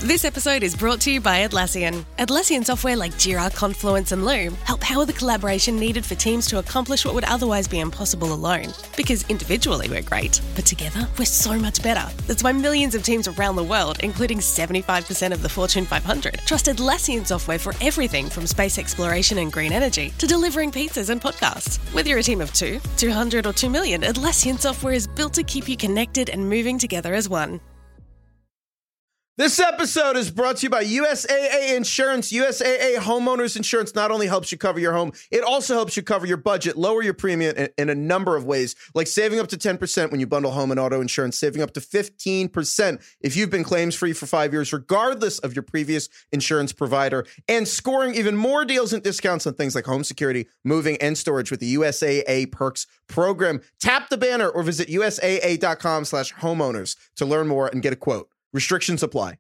This episode is brought to you by Atlassian. Atlassian software like Jira, Confluence, and Loom help power the collaboration needed for teams to accomplish what would otherwise be impossible alone. Because individually we're great, but together we're so much better. That's why millions of teams around the world, including 75% of the Fortune 500, trust Atlassian software for everything from space exploration and green energy to delivering pizzas and podcasts. Whether you're a team of 2, 200, or 2 million, Atlassian software is built to keep you connected and moving together as one. This episode is brought to you by USAA Insurance. USAA Homeowners Insurance not only helps you cover your home, it also helps you cover your budget, lower your premium in a number of ways, like saving up to 10% when you bundle home and auto insurance, saving up to 15% if you've been claims-free for 5 years, regardless of your previous insurance provider, and scoring even more deals and discounts on things like home security, moving, and storage with the USAA Perks program. Tap the banner or visit usaa.com/homeowners to learn more and get a quote. Restrictions apply.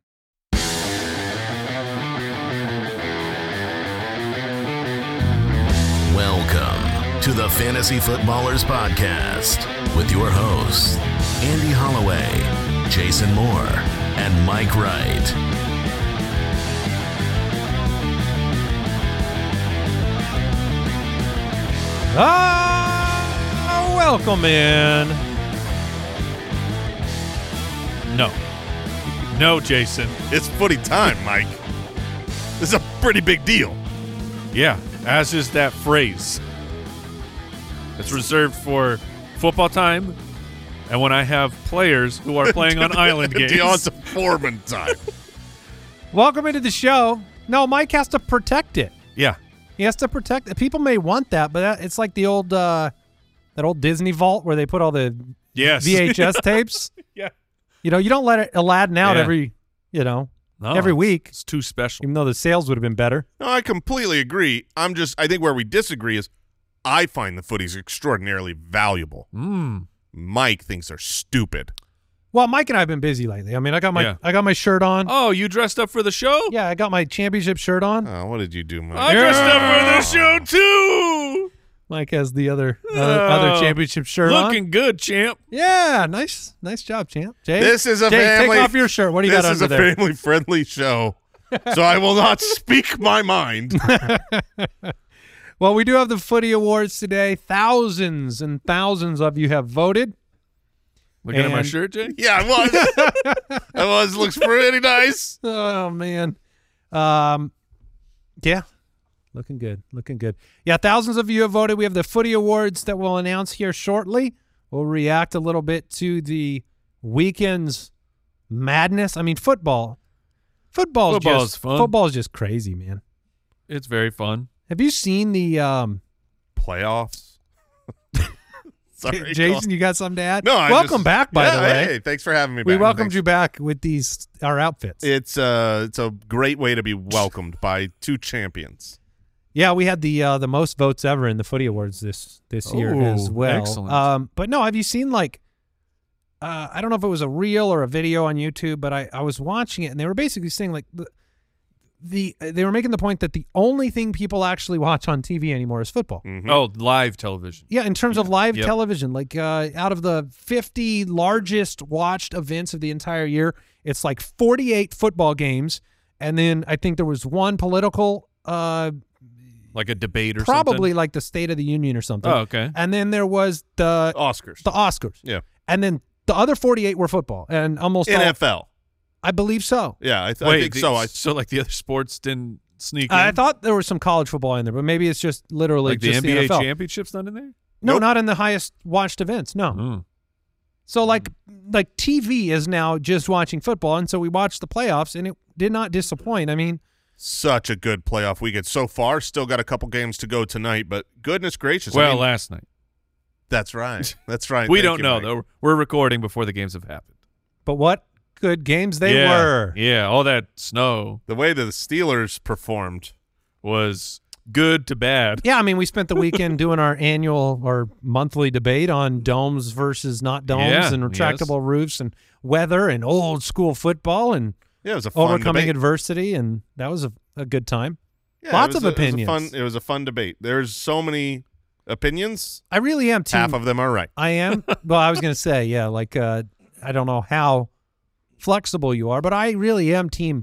Welcome to the Fantasy Footballers Podcast with your hosts, Andy Holloway, Jason Moore, and Mike Wright. Welcome in. No, Jason. It's footy time, Mike. This is a pretty big deal. Yeah, as is that phrase. It's reserved for football time and when I have players who are playing on island games. Deonta Foreman time. Welcome into the show. No, Mike has to protect it. Yeah. He has to protect it. People may want that, but it's like the old that old Disney vault where they put all the VHS tapes. Yeah. You know, you don't let Aladdin out every week. It's too special. Even though the sales would have been better. No, I completely agree. I think where we disagree is I find the footies extraordinarily valuable. Mike thinks they're stupid. Well, Mike and I have been busy lately. I mean, I got my shirt on. Oh, you dressed up for the show? Yeah, I got my championship shirt on. Oh, what did you do, Mike? I dressed up for the show too. Mike has the other championship shirt on. Looking good, champ. Yeah, nice job, champ. Jay, this is a Jay, family. Take off your shirt. What do you got under there? This is a family-friendly show, so I will not speak my mind. Well, we do have the Footy Awards today. Thousands and thousands of you have voted. Looking at my shirt, Jay? Yeah, I was. Looks pretty nice. Oh, man. Yeah. Looking good. Yeah, thousands of you have voted. We have the Footy Awards that we'll announce here shortly. We'll react a little bit to the weekend's madness. I mean, football. Football's fun. Football's just crazy, man. It's very fun. Have you seen the playoffs? Sorry, Jason, you got something to add? No, welcome back, by the way. Hey, thanks for having me back. We welcomed you back with our outfits. It's a great way to be welcomed by two champions. Yeah, we had the most votes ever in the Footy Awards this year as well. Excellent. But no, have you seen I don't know if it was a reel or a video on YouTube, but I was watching it and they were basically saying they were making the point that the only thing people actually watch on TV anymore is football. Mm-hmm. Oh, live television. Yeah, in terms of live television, out of the 50 largest watched events of the entire year, it's like 48 football games, and then I think there was one political like a debate or probably something? like the State of the Union or something. Oh, okay. And then there was the Oscars. Yeah. And then the other 48 were football, and almost NFL. I believe so. Yeah, I think so. So like the other sports didn't sneak in? I thought there was some college football in there, but maybe it's just literally like just the NBA NFL. championship's not in there? No, Nope. not in the highest watched events. No. Mm. So like TV is now just watching football, and so we watched the playoffs, and it did not disappoint. I mean, such a good playoff weekend so far. Still got a couple games to go tonight, but goodness gracious. Well, last night. That's right. That's right. We Thank don't you, know, Mike. though. We're recording before the games have happened. but what good games they were. Yeah, all that snow The way the Steelers performed. was good to bad. Yeah, I mean, we spent the weekend doing our annual or monthly debate on domes versus not domes Yeah, and retractable roofs and weather and old school football and Yeah, it was a fun overcoming debate. adversity, and that was a good time. Yeah, Lots it was of opinions. It was a fun debate. There's so many opinions. I really am team. Half of them are right. I am. Well, I was going to say, yeah, I don't know how flexible you are, but I really am team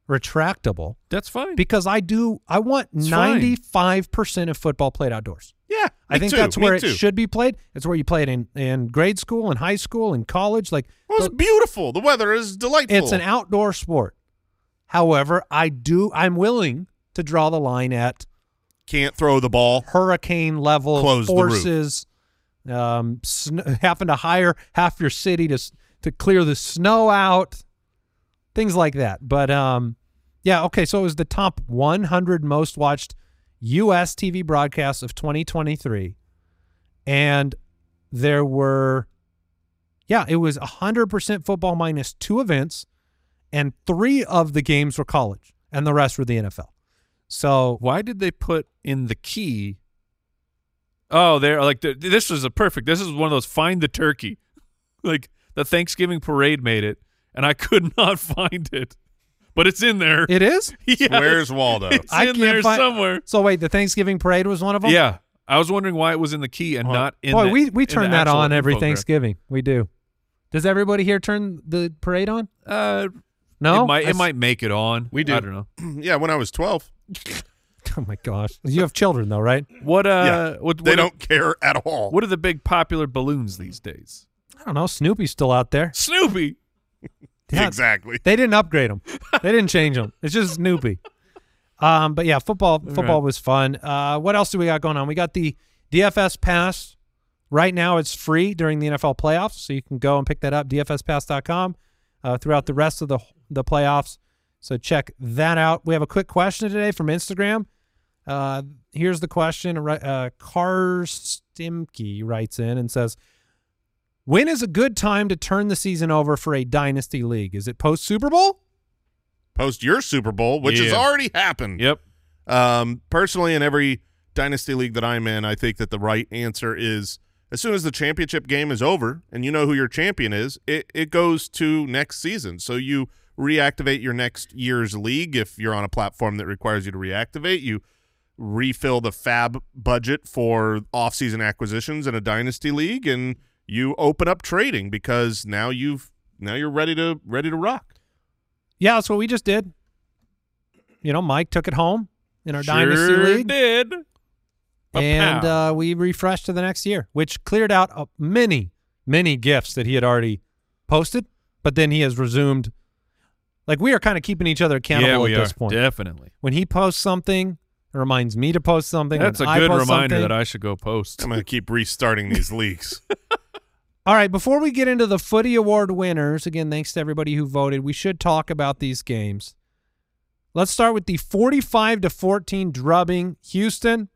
retractable That's fine. because I want It's fine. 95% of football played outdoors. Yeah, I think that's where it should be played. It's where you play it in grade school, in high school, in college. Like, Well, it's beautiful. The weather is delightful. it's an outdoor sport. However, I'm willing to draw the line at Can't throw the ball. hurricane level Close the roof. forces, having to hire half your city to clear the snow out, things like that. But yeah, okay. So it was the top 100 most watched U.S. TV broadcasts of 2023, and there were, it was 100% football minus 2 events, and 3 of the games were college, and the rest were the NFL. So why did they put in the key? Oh, they're like this was this is one of those find the turkey, like the Thanksgiving parade made it, and I could not find it, but it's in there. it is. Yes. Where's Waldo? It's I in can't there find- somewhere. So wait, the Thanksgiving parade was one of them? Yeah, I was wondering why it was in the key and not in. Boy, the, we in the turn that actual on every infographic. Thanksgiving. We do. Does everybody here turn the parade on? No? It might make it on. We do. I don't know. Yeah, when I was 12. Oh my gosh. You have children though, right? What? Yeah. What They are- don't care at all. What are the big popular balloons these days? I don't know. Snoopy's still out there. Snoopy. Yeah. Exactly. They didn't upgrade them. They didn't change them. It's just Snoopy. But yeah, football right. was fun. What else do we got going on? We got the DFS Pass. Right now it's free during the NFL playoffs, so you can go and pick that up, dfspass.com, throughout the rest of the playoffs. So check that out. We have a quick question today from Instagram. Here's the question. Cars Stimke writes in and says, when is a good time to turn the season over for a dynasty league? Is it post Super Bowl? Post your Super Bowl, which has Yeah. already happened. Yep. Personally, in every dynasty league that I'm in, I think that the right answer is as soon as the championship game is over and you know who your champion is, it goes to next season. So you reactivate your next year's league. If you're on a platform that requires you to reactivate, you refill the fab budget for off-season acquisitions in a dynasty league, and you open up trading because now you're ready to rock. Yeah, that's what we just did. You know, Mike took it home in our dynasty league. Did. And we refreshed to the next year, which cleared out many, many gifts that he had already posted, but then he has resumed. Like, we are kind of keeping each other accountable we at this are. point. Definitely. When he posts something, it reminds me to post something. That's a When I good post reminder something- that I should go post. I'm going to keep restarting these leagues. All right, before we get into the Footy Award winners, again, thanks to everybody who voted, we should talk about these games. Let's start with the 45-14 drubbing. Houston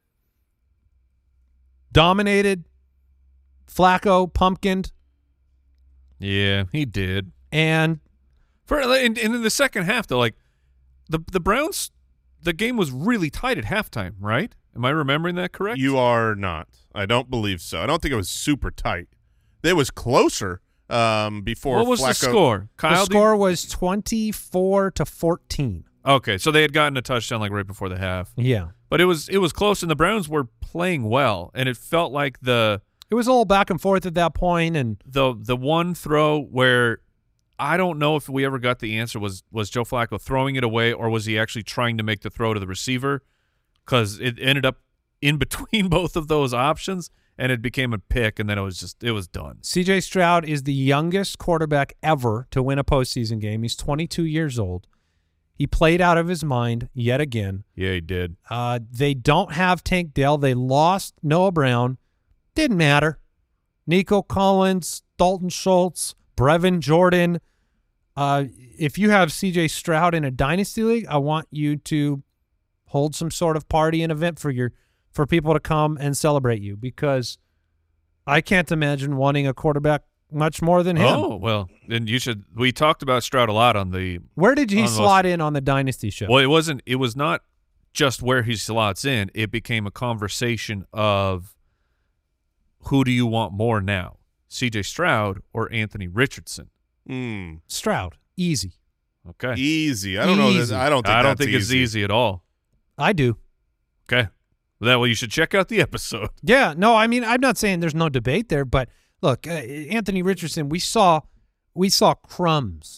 dominated. Flacco pumpkined. Yeah, he did. And And in the second half, though, like the Browns, the game was really tight at halftime, right? Am I remembering that correct? You are not. I don't believe so. I don't think it was super tight. It was closer before What was Flacco. the score? Kyle, the score was 24-14. Okay, so they had gotten a touchdown like right before the half, Yeah. but it was close, and the Browns were playing well, and it felt like It was a little back and forth at that point, and the one throw where I don't know if we ever got the answer was Joe Flacco throwing it away, or was he actually trying to make the throw to the receiver, because it ended up in between both of those options, and it became a pick, and then it was done. C.J. Stroud is the youngest quarterback ever to win a postseason game. He's 22 years old. He played out of his mind yet again. Yeah, he did. They don't have Tank Dell. They lost Noah Brown. Didn't matter. Nico Collins, Dalton Schultz, Brevin Jordan. If you have C.J. Stroud in a dynasty league, I want you to hold some sort of party and event for people to come and celebrate you, because I can't imagine wanting a quarterback much more than him. Oh, well, then you should. We talked about Stroud a lot on the. Where did he on those- slot in on the dynasty show? Well, it was not just where he slots in. It became a conversation of who do you want more now, C.J. Stroud or Anthony Richardson? Stroud, easy. Okay. Easy. I don't know. Easy. I don't think I don't that's think it's easy at all. I do. Okay. Well, you should check out the episode. Yeah, no, I mean, I'm not saying there's no debate there, but look, Anthony Richardson, we saw crumbs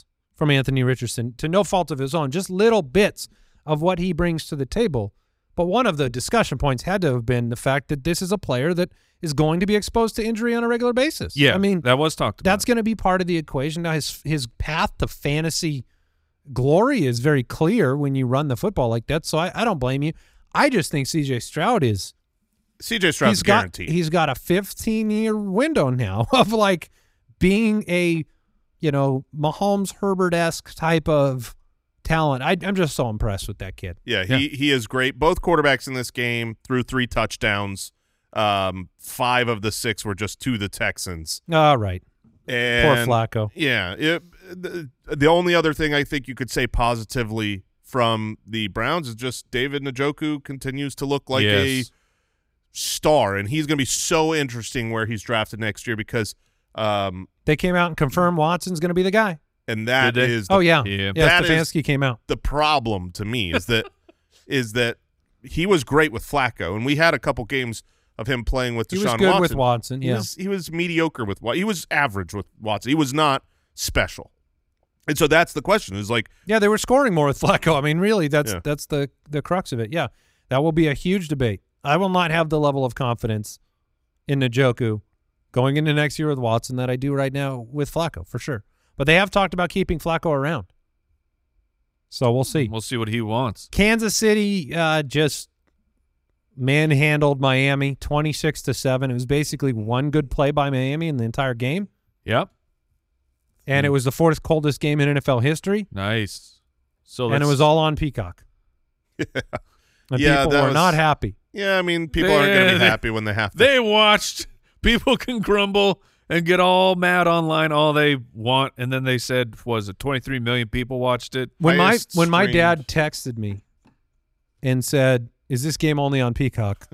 from Anthony Richardson to no fault of his own, just little bits of what he brings to the table. But one of the discussion points had to have been the fact that this is a player that is going to be exposed to injury on a regular basis. Yeah, I mean, that was talked about. That's going to be part of the equation. Now, his path to fantasy glory is very clear when you run the football like that, so I don't blame you. I just think C.J. Stroud is – C.J. Stroud's guaranteed. He's got a 15-year window now of, like, being a, Mahomes, Herbert-esque type of talent. I'm just so impressed with that kid. Yeah, he is great. Both quarterbacks in this game threw 3 touchdowns. 5 of the 6 were just to the Texans. All right. And, poor Flacco. Yeah. The only other thing I think you could say positively from the Browns is just David Njoku continues to look like a star, and he's going to be so interesting where he's drafted next year because they came out and confirmed Watson's going to be the guy. And that is Stefanski came out. The problem to me is that he was great with Flacco, and we had a couple games of him playing with Deshaun Watson. He was good with Watson, He was mediocre with Watson. He was average with Watson. He was not special. And so that's the question. Is like, yeah, they were scoring more with Flacco. I mean, really, that's the crux of it. Yeah, that will be a huge debate. I will not have the level of confidence in Njoku going into next year with Watson that I do right now with Flacco, for sure. But they have talked about keeping Flacco around. So we'll see. We'll see what he wants. Kansas City just manhandled Miami 26-7. It was basically one good play by Miami in the entire game. Yep. And it was the 4th coldest game in NFL history. Nice. And it was all on Peacock. And people were not happy. Yeah, I mean, people aren't going to be happy when they have to. They watched. People can grumble and get all mad online all they want, and then they said, was it 23 million people watched it? When my dad texted me and said, "Is this game only on Peacock?"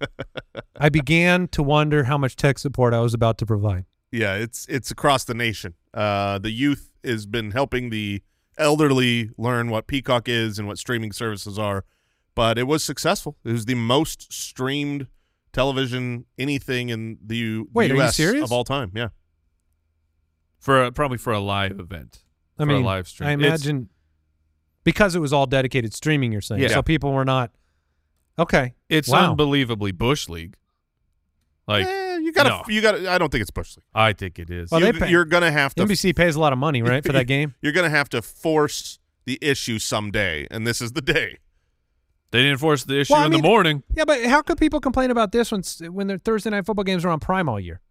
I began to wonder how much tech support I was about to provide. Yeah, it's across the nation. The youth has been helping the elderly learn what Peacock is and what streaming services are, but it was successful. It was the most streamed television anything in the U.S. Are you serious? Of all time. Yeah, probably for a live event. I mean, a live stream. I imagine because it was all dedicated streaming. You're saying, so people were not okay. It's unbelievably Bush League. Like you got. I don't think it's Bush League. I think it is. Well, you're gonna have to. NBC pays a lot of money, right, for that game. You're gonna have to force the issue someday, and this is the day. They didn't force the issue in the morning. Yeah, but how could people complain about this when their Thursday night football games are on Prime all year?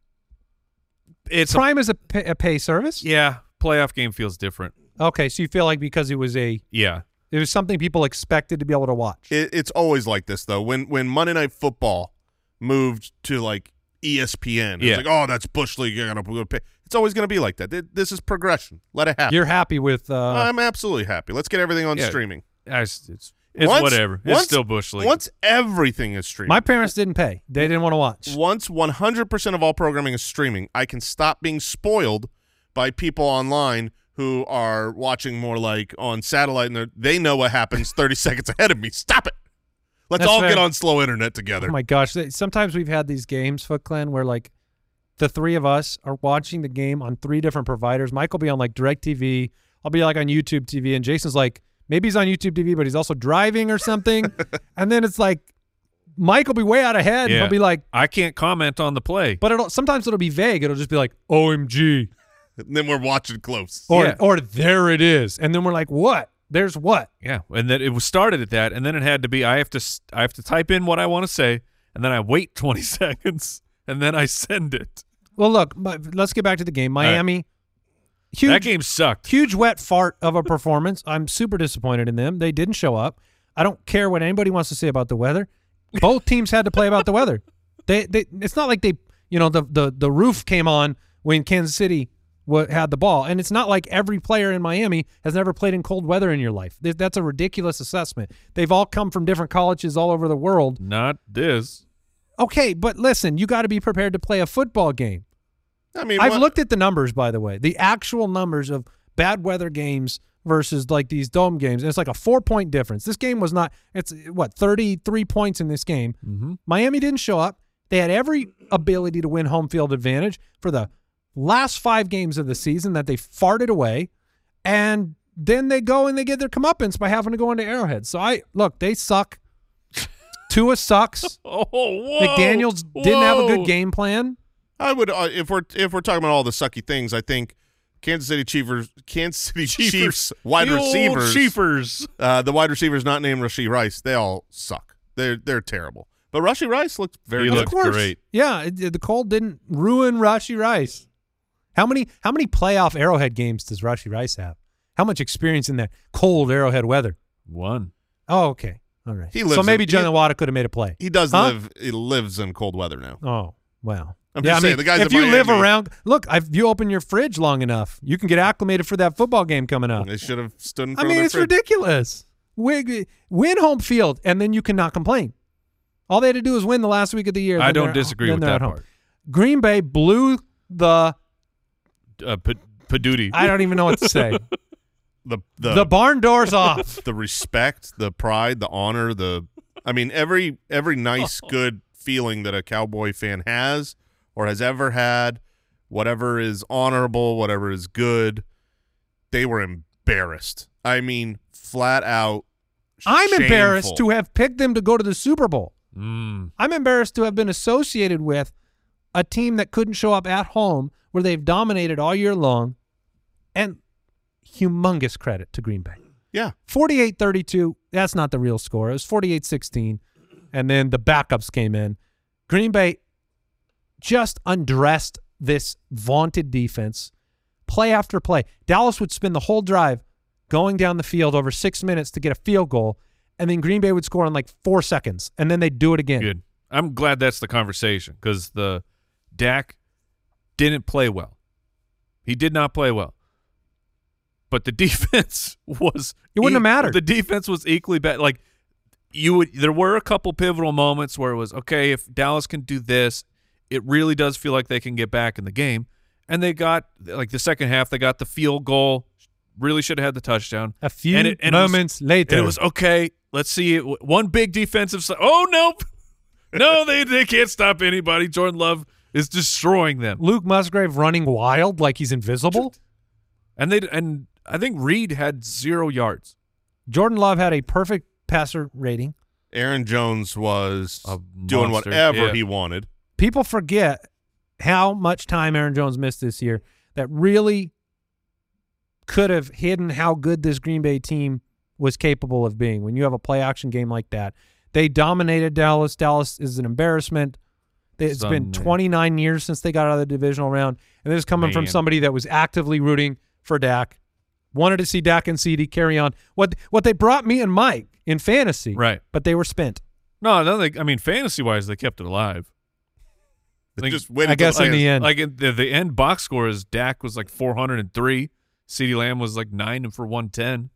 Prime is a pay service? Yeah, playoff game feels different. Okay, so you feel like because it was it was something people expected to be able to watch. It's always like this, though. When Monday Night Football moved to, like, ESPN, it's like, oh, that's Bush League. You're gonna pay. It's always going to be like that. This is progression. Let it happen. You're happy with I'm absolutely happy. Let's get everything on streaming. It's whatever. It's still Bush League. Once everything is streaming. My parents didn't pay. They didn't want to watch. Once 100% of all programming is streaming, I can stop being spoiled by people online who are watching more like on satellite, and they know what happens 30 seconds ahead of me. Stop it. Let's all get on slow internet together. Oh, my gosh. Sometimes we've had these games, Foot Clan, where, like, the three of us are watching the game on 3 different providers. Mike will be on, like, DirecTV. I'll be, like, on YouTube TV, and Jason's like, maybe he's on YouTube TV, but he's also driving or something. And then it's like Mike will be way out ahead. Yeah. He'll be like, I can't comment on the play. But sometimes it'll be vague. It'll just be like, OMG. And then we're watching close. Or there it is. And then we're like, what? There's what? Yeah. And then it was started at that, and then it had to be I have to type in what I want to say, and then I wait 20 seconds, and then I send it. Well, look, let's get back to the game. Miami. Huge, that game sucked. Huge wet fart of a performance. I'm super disappointed in them. They didn't show up. I don't care what anybody wants to say about the weather. Both teams had to play about the weather. It's not like the roof came on when Kansas City had the ball, and it's not like every player in Miami has never played in cold weather in your life. That's a ridiculous assessment. They've all come from different colleges all over the world. Not this. Okay, but listen, you got to be prepared to play a football game. I mean, I've looked at the numbers, by the way, the actual numbers of bad weather games versus like these dome games. And it's like a 4-point difference. This game was not, 33 points in this game. Mm-hmm. Miami didn't show up. They had every ability to win home field advantage for the last 5 games of the season that they farted away. And then they go and they get their comeuppance by having to go into Arrowhead. So they suck. Tua sucks. Oh, whoa. McDaniels didn't have a good game plan. I would if we're talking about all the sucky things, I think Kansas City Chiefs wide The old receivers. Chiefers. The wide receivers not named Rashee Rice, they all suck. They're terrible. But Rashee Rice looked very He good. looked Of course. great. Yeah, the cold didn't ruin Rashee Rice. How many playoff Arrowhead games does Rashee Rice have? How much experience in that cold Arrowhead weather? One. Oh, okay. All right. He lives So maybe in- Jalen Waddle could have made a play. He does Huh? he lives in cold weather now. Oh, well. I'm just saying, the guys if in you live Miami- around, look, if you open your fridge long enough, you can get acclimated for that football game coming up. They should have stood in I front mean, of it's their fridge. ridiculous. Win home field, and then you cannot complain. All they had to do was win the last week of the year. I then don't they're- disagree then with they're that at home. part. Green Bay blew the Paduti. I don't even know what to say. The barn doors off. the respect, the pride, the honor, every nice good feeling that a Cowboy fan has or has ever had, whatever is honorable, whatever is good, they were embarrassed. I mean, flat out I'm embarrassed shameful. to have picked them to go to the Super Bowl. Mm. I'm embarrassed to have been associated with a team that couldn't show up at home where they've dominated all year long, and humongous credit to Green Bay. Yeah. 48-32, that's not the real score. It was 48-16, and then the backups came in. Green Bay just undressed this vaunted defense, play after play. Dallas would spend the whole drive going down the field over 6 minutes to get a field goal, and then Green Bay would score in like 4 seconds, and then they'd do it again. Good. I'm glad that's the conversation because the Dak didn't play well. He did not play well. But the defense was It wouldn't have mattered. The defense was equally bad. Like there were a couple pivotal moments where it was okay, if Dallas can do this, it really does feel like they can get back in the game. And they got like the second half, they got the field goal. Really should have had the touchdown. A few And it moments later. It was okay. Let's see it. One big defensive side. Oh nope, no, they can't stop anybody. Jordan Love is destroying them. Luke Musgrave running wild like he's invisible. And I think Reed had 0 yards. Jordan Love had a perfect passer rating. Aaron Jones was A doing monster. whatever Yeah. he wanted. People forget how much time Aaron Jones missed this year that really could have hidden how good this Green Bay team was capable of being. When you have a play-action game like that, they dominated Dallas. Dallas is an embarrassment. It's been 29 years since they got out of the divisional round, and this is coming from Man. somebody that was actively rooting for Dak, wanted to see Dak and CD carry on. What they brought me and Mike in fantasy, Right. but they were spent. No, fantasy-wise, they kept it alive. They Like, just waited I guess till in the end. Like the end box score is Dak was like 403. CeeDee Lamb was like 9 for 110.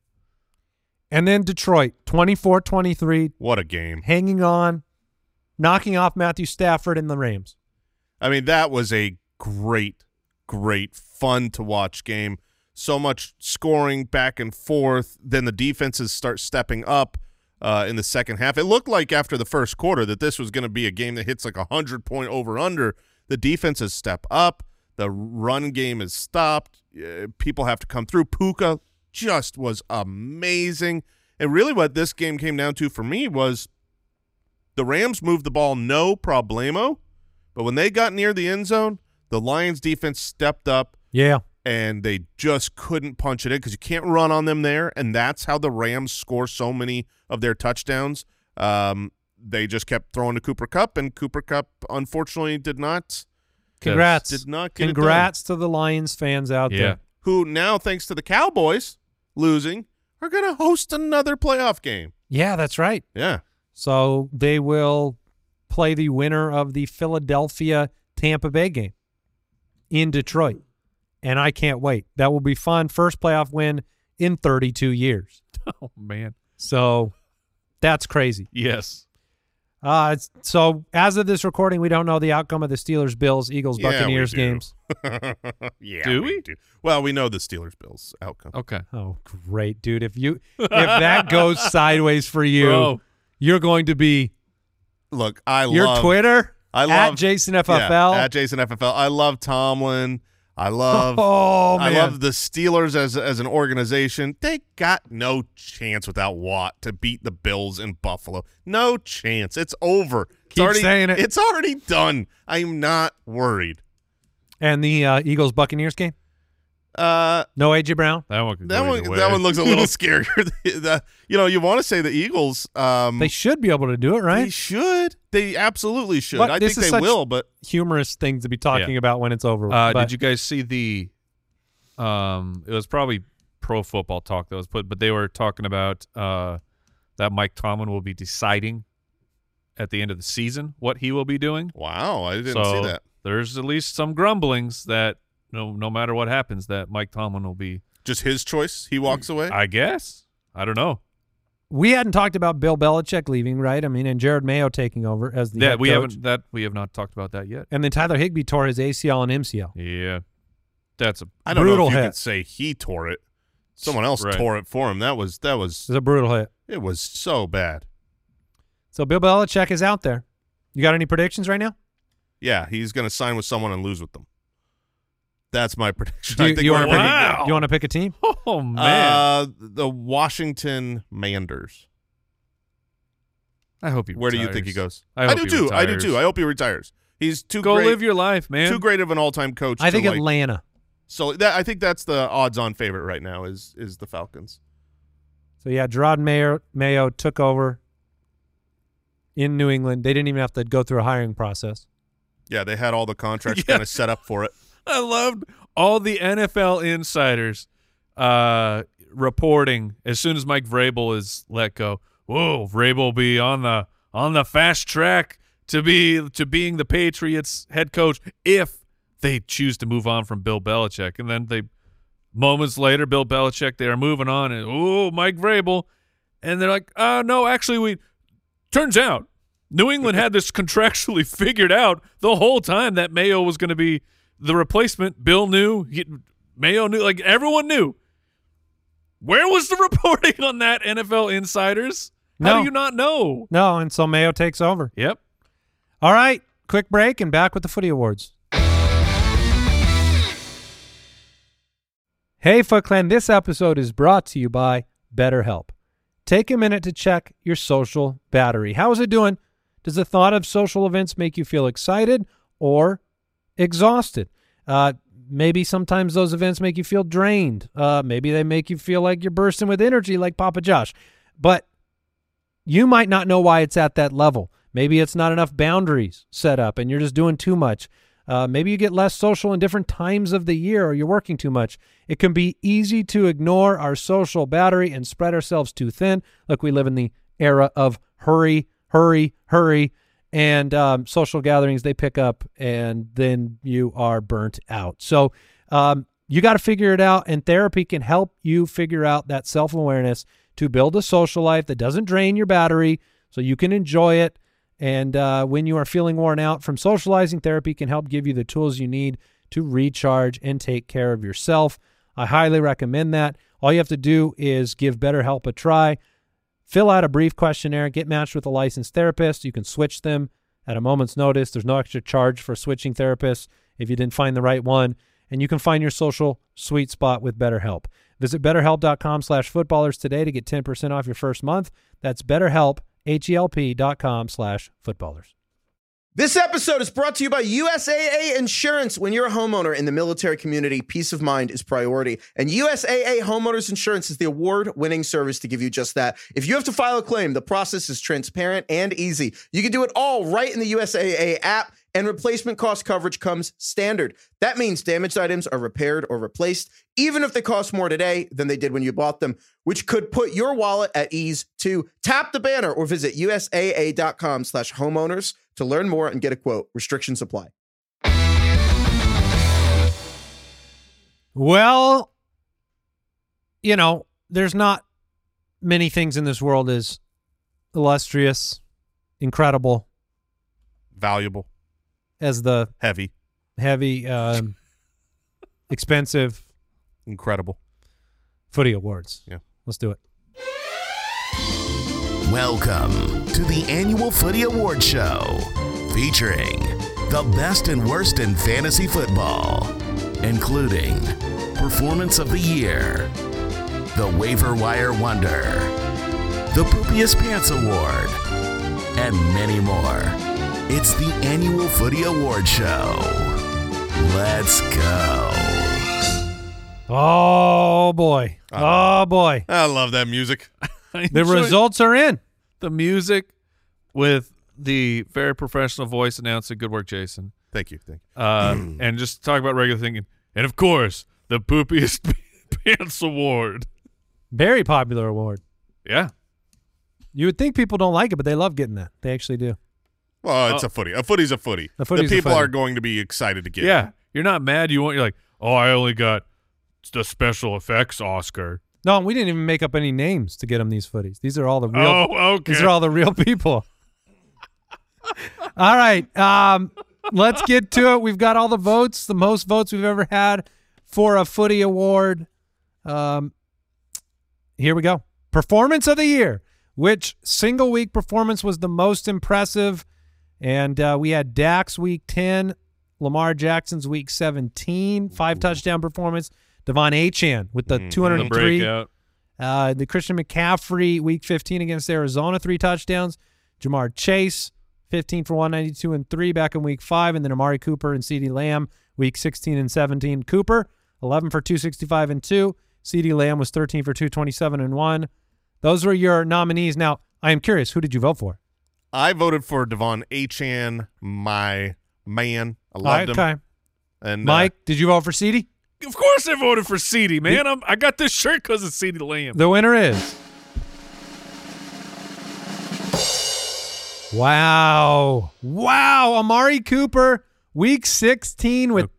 And then Detroit, 24-23, What a game. hanging on, knocking off Matthew Stafford and the Rams. I mean, that was a great, fun to watch game. So much scoring back and forth. Then the defenses start stepping up in the second half. It looked like after the first quarter that this was going to be a game that hits like 100-point over-under. The defenses step up. The run game is stopped. People have to come through. Puka just was amazing. And really what this game came down to for me was the Rams moved the ball no problemo, but when they got near the end zone, the Lions defense stepped up. Yeah. And they just couldn't punch it in because you can't run on them there, and that's how the Rams score so many of their touchdowns. They just kept throwing to Cooper Kupp, and Cooper Kupp unfortunately did not Congrats. get it done. Congrats to the Lions fans out Yeah. there. Who now, thanks to the Cowboys losing, are going to host another playoff game. Yeah, that's right. Yeah. So they will play the winner of the Philadelphia-Tampa Bay game in Detroit. And I can't wait. That will be fun. First playoff win in 32 years. Oh, man. So that's crazy. Yes. So as of this recording, we don't know the outcome of the Steelers, Bills, Eagles, Yeah, we Buccaneers do. games. Yeah. Do we? do. Well, we know the Steelers-Bills outcome. Okay. Oh, great, dude. If that goes sideways for you, Bro. you're going to be Look, I your love Twitter I at love Jason Yeah, FFL. at Jason FFL. I love Tomlin. I love the Steelers as an organization. They got no chance without Watt to beat the Bills in Buffalo. No chance. It's over. Saying it. It's already done. I'm not worried. And the Eagles-Buccaneers game? No A.J. Brown? That one could That go either way. one looks a little scarier. You want to say the Eagles. They should be able to do it, right? They should. They absolutely should. But I this think is they such will, but humorous thing to be talking about when it's over. But Did you guys see the it was probably Pro Football Talk that was put, but they were talking about that Mike Tomlin will be deciding at the end of the season what he will be doing. wow, I didn't So see that. there's at least some grumblings that no matter what happens, that Mike Tomlin will be. Just his choice. He walks away. I guess. I don't know. we hadn't talked about Bill Belichick leaving, right? I mean, and Jared Mayo taking over as the head coach. We have not talked about that yet. And then Tyler Higbee tore his ACL and MCL. Yeah. That's a I don't know brutal if you hit. could say he tore it. Someone else Right. tore it for him. That was It was a brutal hit. it was so bad. So Bill Belichick is out there. You got any predictions right now? Yeah, he's going to sign with someone and lose with them. That's my prediction. Do I you, think you we're want to pick? Wow. You want to pick a team? Oh man. the Washington Manders. I hope he Where do you retires. think he goes? I hope do he too. I do retires. too. I hope he retires. He's too Go great. live your life, man. Too great of an all-time coach. I to, think like, Atlanta. So I think that's the odds-on favorite right now is the Falcons. So yeah, Gerard Mayo took over in New England. They didn't even have to go through a hiring process. Yeah, they had all the contracts Yeah. kind of set up for it. I loved all the NFL insiders reporting as soon as Mike Vrabel is let go. Whoa, Vrabel will be on the fast track to being the Patriots head coach if they choose to move on from Bill Belichick. And then moments later, Bill Belichick, they are moving on, and Mike Vrabel, and they're like, no, actually, turns out New England had this contractually figured out the whole time that Mayo was going to be the replacement. Bill knew, Mayo knew, like everyone knew. Where was the reporting on that, NFL insiders? How No. do you not know? No, and so Mayo takes over. Yep. All right, quick break and back with the Footy Awards. Hey, Foot Clan, this episode is brought to you by BetterHelp. Take a minute to check your social battery. How is it doing? Does the thought of social events make you feel excited or exhausted? Maybe sometimes those events make you feel drained. Maybe they make you feel like you're bursting with energy like Papa Josh. But you might not know why it's at that level. Maybe it's not enough boundaries set up and you're just doing too much. Maybe you get less social in different times of the year or you're working too much. It can be easy to ignore our social battery and spread ourselves too thin. Look, we live in the era of hurry, and social gatherings, they pick up and then you are burnt out. So you got to figure it out, and therapy can help you figure out that self-awareness to build a social life that doesn't drain your battery so you can enjoy it. And when you are feeling worn out from socializing, therapy can help give you the tools you need to recharge and take care of yourself. I highly recommend that. All you have to do is give BetterHelp a try. Fill out a brief questionnaire, get matched with a licensed therapist. You can switch them at a moment's notice. There's no extra charge for switching therapists if you didn't find the right one. And you can find your social sweet spot with BetterHelp. Visit BetterHelp.com/footballers today to get 10% off your first month. That's BetterHelp, HELP.com/footballers. This episode is brought to you by USAA Insurance. When you're a homeowner in the military community, peace of mind is priority. And USAA Homeowners Insurance is the award-winning service to give you just that. If you have to file a claim, the process is transparent and easy. You can do it all right in the USAA app, and replacement cost coverage comes standard. That means damaged items are repaired or replaced, even if they cost more today than they did when you bought them, which could put your wallet at ease too. Tap the banner or visit USAA.com/homeowners to learn more and get a quote. Restrictions apply. Well, you know, there's not many things in this world as illustrious, incredible Valuable, as the heavy, heavy, expensive incredible. Footy Awards. Yeah. Let's do it. Welcome to the annual Footy Award Show, featuring the best and worst in fantasy football. including Performance of the Year, the Waiver Wire Wonder, the Poopiest Pants Award, and many more. It's the annual Footy Award Show. Let's go. Oh, boy. Oh, boy. I love that music. The results are in. The music with the very professional voice announcing. Good work, Jason. Thank you. And just talk about regular thinking. And, of course, the Poopiest Pants Award. Very popular award. Yeah. You would think people don't like it, but they love getting that. They actually do. Well, it's a footy. A footy's a footy. A footy's the a people footy. are going to be excited to get Yeah. it. You're not mad. You're like, oh, I only got the special effects Oscar. No, we didn't even make up any names to get them these footies. These are all the real. Oh, okay. These are all the real people. All right. Let's get to it. We've got all the votes, the most votes we've ever had for a footy award. Here we go. Performance of the year. Which single week performance was the most impressive? And we had Dak's week 10, Lamar Jackson's week 17, 5 touchdown performance. Devon Achane with the 203. breakout. The Christian McCaffrey week 15 against Arizona, 3 touchdowns. Jamar Chase, 15 for 192 and 3 back in week 5. And then Amari Cooper and CeeDee Lamb, week 16 and 17. Cooper, 11 for 265 and 2. CeeDee Lamb was 13 for 227 and 1. Those were your nominees. Now, I am curious, who did you vote for? I voted for Devon Achane, my man. I loved him. Okay. And Mike, did you vote for CeeDee? Of course I voted for CeeDee, man. I got this shirt because of CeeDee Lamb. The winner is... Wow. Amari Cooper, week 16 with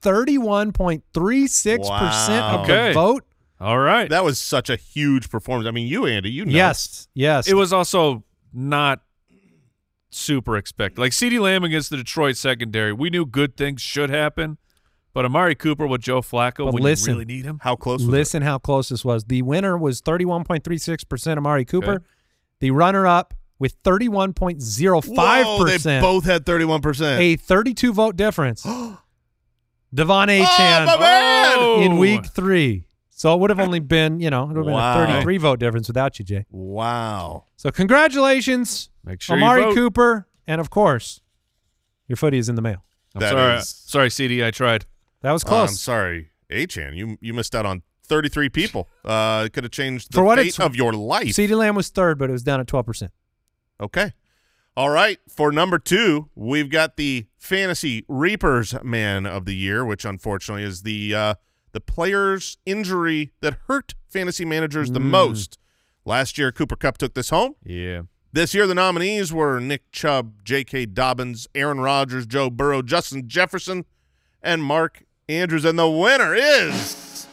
31.36% of the Okay. vote. All right. that was such a huge performance. I mean, you, Andy, you know. Yes. It was also not super expected. Like CeeDee Lamb against the Detroit secondary, we knew good things should happen. But Amari Cooper with Joe Flacco, But when listen, you really need him. How close was Listen how close this was. The winner was 31.36% Amari Cooper. Okay. The runner-up with 31.05%. Whoa, they both had 31%. A 32-vote difference. Devon Oh, Achane my man! in week 3. So it would have only been, it would have been Wow. a 33-vote difference without you, Jay. Wow. So congratulations, Make sure you Amari vote. Cooper. And, of course, your footy is in the mail. I'm That sorry. is- Sorry, CeeDee, I tried. That was I'm close. sorry, Achane. You missed out on 33 people. It could have changed the For what fate it's- of your life. CeeDee Lamb was third, but it was down at 12%. Okay. All right. For number 2, we've got the Fantasy Reapers Man of the Year, which unfortunately is the player's injury that hurt fantasy managers the most. Last year, Cooper Kupp took this home. Yeah. This year, the nominees were Nick Chubb, J.K. Dobbins, Aaron Rodgers, Joe Burrow, Justin Jefferson, and Mark Andrews. And the winner is...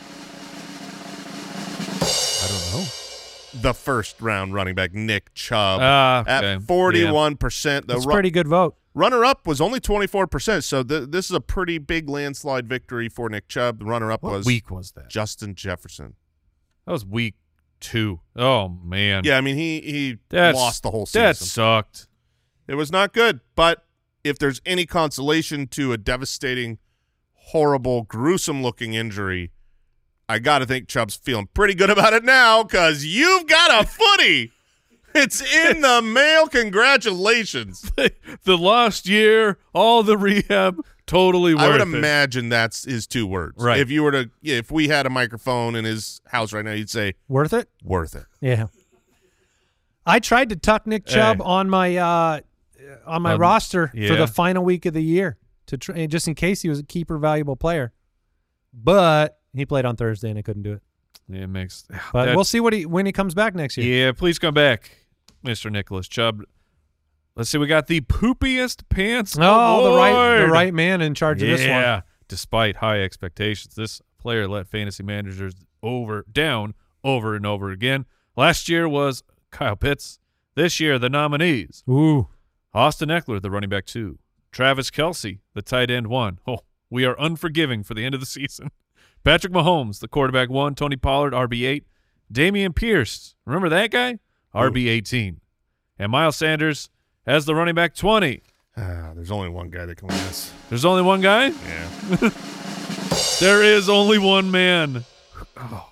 I don't know. the first-round running back, Nick Chubb, Okay. at 41%. That's a pretty good vote. Runner-up was only 24%, so this is a pretty big landslide victory for Nick Chubb. The runner-up What was week was that? Justin Jefferson. That was week 2. Oh, man. Yeah, I mean, he That's- lost the whole season. That sucked. It was not good, but if there's any consolation to a devastating, horrible, gruesome-looking injury, I got to think Chubb's feeling pretty good about it now because you've got a footy. It's in the mail. Congratulations. The lost year, all the rehab, totally worth I would it. imagine that's his 2 words. Right. If you were to, if we had a microphone in his house right now, you'd say, Worth it? worth it. Yeah. I tried to tuck Nick Chubb Hey. on my roster for yeah. the final week of the year to just in case he was a keeper valuable player. But he played on Thursday and I couldn't do it. Yeah, it makes. But that- we'll see when he comes back next year. Yeah, please come back, Mr. Nicholas Chubb. Let's see. We got the Poopiest Pants Oh, the Award. right man in charge of this one. Yeah. Despite high expectations, this player let fantasy managers down over and over again. Last year was Kyle Pitts. This year, the nominees: Ooh. Austin Eckler, the running back 2; Travis Kelce, the tight end 1. Oh, we are unforgiving for the end of the season. Patrick Mahomes, the quarterback 1; Tony Pollard, RB8; Damian Pierce, remember that guy? RB18. And Miles Sanders as the running back 20. There's only one guy that can win this. There's only one guy? Yeah. There is only one man. Oh,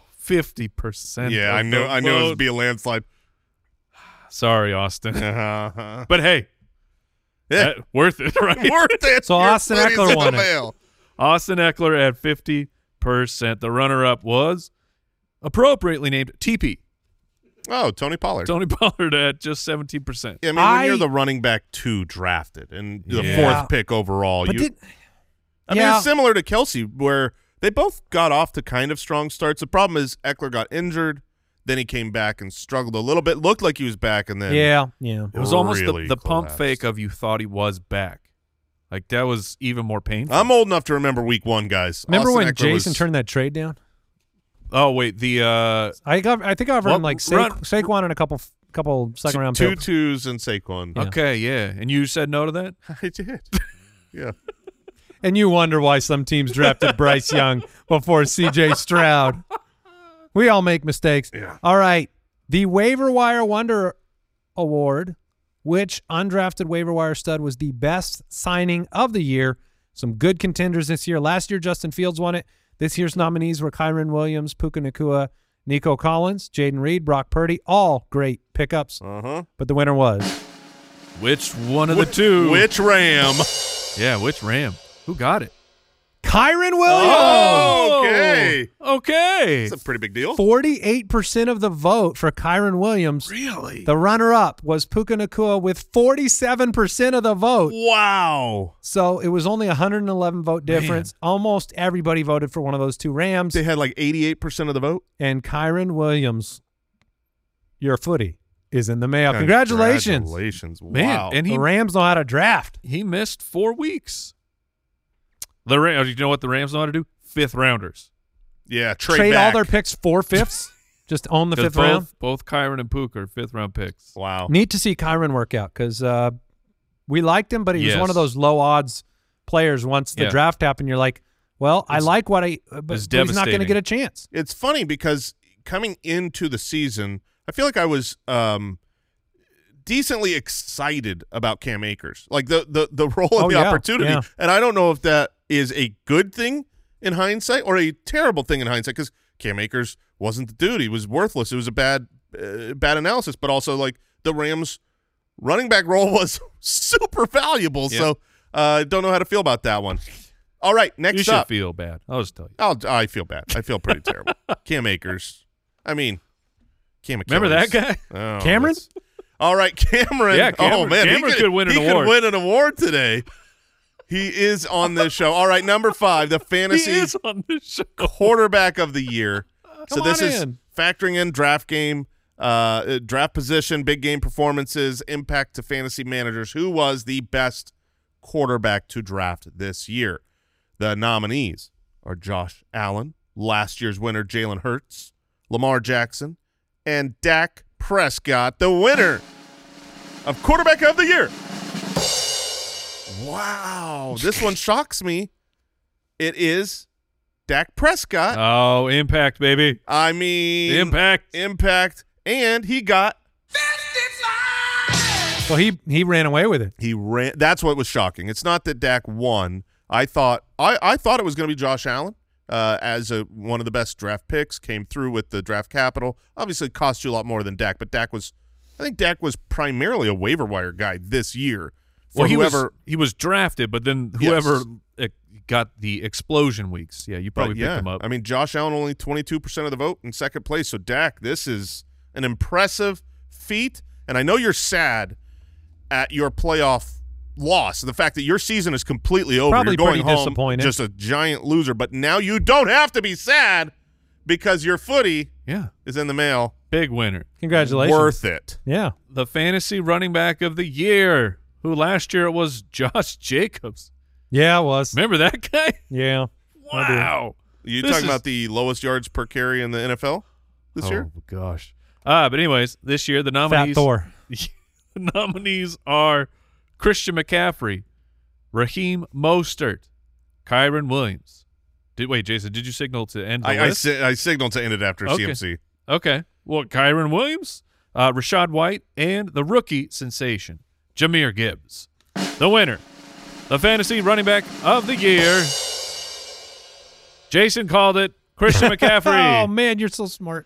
50%. Yeah, I knew it would be a landslide. Sorry, Austin. Uh-huh. But hey, Yeah. worth it, right? Worth it. So Your Austin footy's Eckler in won the it. mail. Austin Eckler at 50%. The runner-up was appropriately named TP. Oh, Tony Pollard. Tony Pollard at just 17%. Yeah, I mean, when you're the running back 2 drafted and the Yeah. 4th pick overall, But mean, it's similar to Kelsey, where they both got off to kind of strong starts. The problem is Eckler got injured, then he came back and struggled a little bit. Looked like he was back, and then It was almost really the pump collapsed. fake of you thought he was back. Like, that was even more painful. I'm old enough to remember week 1, guys. Remember Austin when Eckler Jason was- turned that trade down? Oh, wait, the I think I offered him Well, like run- Saquon and a couple second round 2 picks. 2s and Saquon. Yeah. okay, yeah. And you said no to that? I did. Yeah. And you wonder why some teams drafted Bryce Young before C.J. Stroud. We all make mistakes. Yeah. All right. The Waiver Wire Wonder Award, which undrafted waiver wire stud was the best signing of the year. Some good contenders this year. Last year, Justin Fields won it. This year's nominees were Kyren Williams, Puka Nacua, Nico Collins, Jaden Reed, Brock Purdy. All great pickups. Uh-huh. But the winner was Which one of the two? Which Ram? Yeah, which Ram? Who got it? Kyren Williams. Oh, okay. Okay. It's a pretty big deal. 48% of the vote for Kyren Williams. Really? The runner-up was Puka Nacua with 47% of the vote. Wow. So it was only 111 vote difference. Almost everybody voted for one of those two Rams. They had like 88% of the vote. And Kyren Williams, your footy, is in the mail. Congratulations. Congratulations. Man, Wow. and The Rams know how to draft. he missed 4 weeks. The Rams, you know what the Rams know how to do? 5th rounders. yeah, Trade back. all their picks 4/5. Just own the 'Cause 5th round. Both Kyren and Puka are 5th-round picks. Wow. Neat to see Kyren work out because we liked him, but he was Yes. one of those low odds players. Once the Yeah. draft happened, you're like, well, I It's- like what I, but it's he's not going to devastating. get a chance. It's funny because coming into the season, I feel like I was decently excited about Cam Akers, like the role and Oh, the yeah, opportunity. yeah. And I don't know if that is a good thing in hindsight or a terrible thing in hindsight because Cam Akers wasn't the dude. He was worthless. It was a bad analysis, but also like the Rams running back role was super valuable. Yeah. So don't know how to feel about that one. All right, next You should up. feel bad. I'll just tell you. I feel bad. I feel pretty terrible. Cam Akers. I mean, Cam Achilles. Remember that guy? Oh, Cameron? that's- All right, Cameron. Yeah, Cameron. Oh, man. Cameron could win an He award. could win an award today. He is on this show. All right, number 5, the He fantasy is on this show. quarterback of the year. So Come this on is in. factoring in draft game, draft position, big game performances, impact to fantasy managers. Who was the best quarterback to draft this year? The nominees are Josh Allen, last year's winner Jalen Hurts, Lamar Jackson, and Dak Prescott, the winner of quarterback of the year. Wow, this one shocks me. It is Dak Prescott. Oh, impact, baby. I mean, Impact. and he got Well, he ran away with it. he ran. That's what was shocking. It's not that Dak won. I thought it was going to be Josh Allen as one of the best draft picks. Came through with the draft capital. Obviously, it cost you a lot more than Dak, but I think Dak was primarily a waiver wire guy this year. For Well, whoever, he was drafted, but then whoever got the explosion weeks, yeah, you probably picked him up. I mean, Josh Allen only 22% of the vote in second place. So Dak, this is an impressive feat. And I know you're sad at your playoff loss, the fact that your season is completely over. Probably you're going pretty home disappointed. just a giant loser. But now you don't have to be sad because your footy Yeah, is in the mail. big winner. Congratulations. Worth it. Yeah. The fantasy running back of the year, who last year it was Josh Jacobs. Yeah, it was. Remember that guy? Yeah. I do. Wow. You This talking is- about the lowest yards per carry in the NFL this year? Oh, gosh. But anyways, this year the nominees, Fat Thor. the nominees are Christian McCaffrey, Raheem Mostert, Kyren Williams. Wait, Jason, did you signal to end the list? I signaled to end it after Okay. CMC. Okay. Well, Kyren Williams, Rashad White, and the rookie sensation, Jahmyr Gibbs. The winner, the fantasy running back of the year, Jason called it. Christian McCaffrey. Oh, man, you're so smart.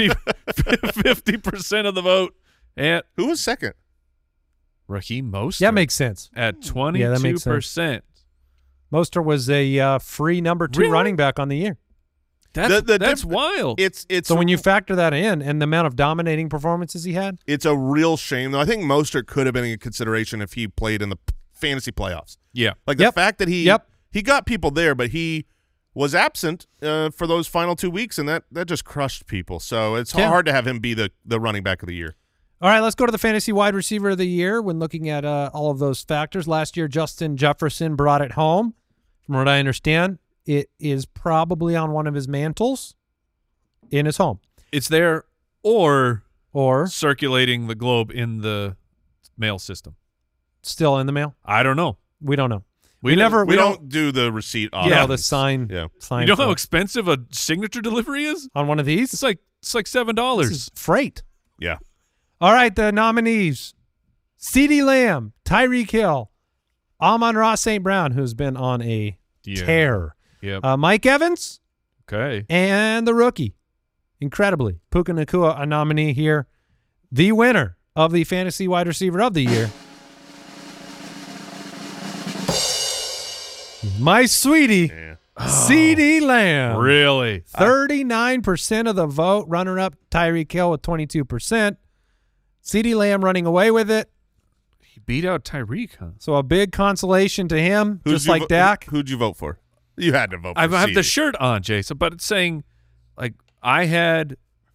50% of the vote. And Who was second? Raheem Mostert. That makes sense. At 22%. Yeah, that makes sense. Mostert was a free number 2 Really? running back on the year. That's wild. It's So when you factor that in and the amount of dominating performances he had, it's a real shame though. I think Mostert could have been in consideration if he played in the fantasy playoffs. Yeah. Like the fact that he got people there, but he was absent for those final 2 weeks, and that just crushed people. So it's hard to have him be the running back of the year. All right, let's go to the fantasy wide receiver of the year when looking at all of those factors. Last year, Justin Jefferson brought it home. From what I understand, it is probably on one of his mantles in his home. It's there or Or circulating the globe in the mail system. still in the mail? I don't know. We don't know. We don't do the receipt. Yeah, options. the sign. Yeah. Sign You know for how it. expensive a signature delivery is? On one of these? It's like $7. This is freight. Yeah. All right, the nominees: CeeDee Lamb, Tyreek Hill, Amon-Ra St. Brown, who's been on a tear. Yep. Mike Evans Okay. and the rookie. Incredibly, Puka Nacua, a nominee here. The winner of the fantasy wide receiver of the year. My sweetie, Yeah. CeeDee Lamb. Really? 39% of the vote. Runner-up Tyreek Hill with 22%. CeeDee Lamb running away with it. He beat out Tyreek, huh? So a big consolation to him, Who'd just you like Dak. Who'd you vote for? You had to vote for I have the CeeDee. shirt on, Jason, but it's saying, like, I had